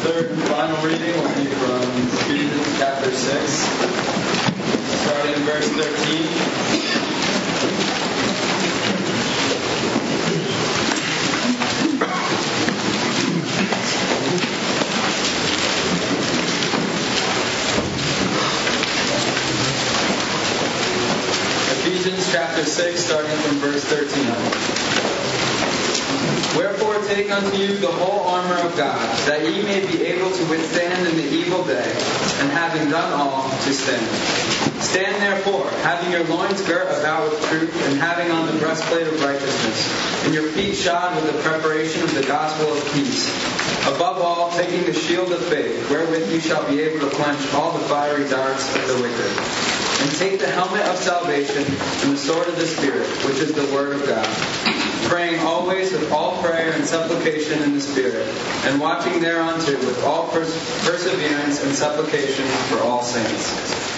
third and final reading will be from Ephesians chapter 6, starting in verse 13. Ephesians chapter 6, starting from verse 13. Wherefore take unto you the whole armor of God, that ye may be able to withstand in the evil day, and having done all, to stand. Stand therefore, having your loins girt about with truth, and having on the breastplate of righteousness, and your feet shod with the preparation of the gospel of peace. Above all, taking the shield of faith, wherewith you shall be able to quench all the fiery darts of the wicked. And take the helmet of salvation and the sword of the Spirit, which is the word of God. Praying always with all prayer and supplication in the Spirit, and watching thereunto with all perseverance and supplication for all saints.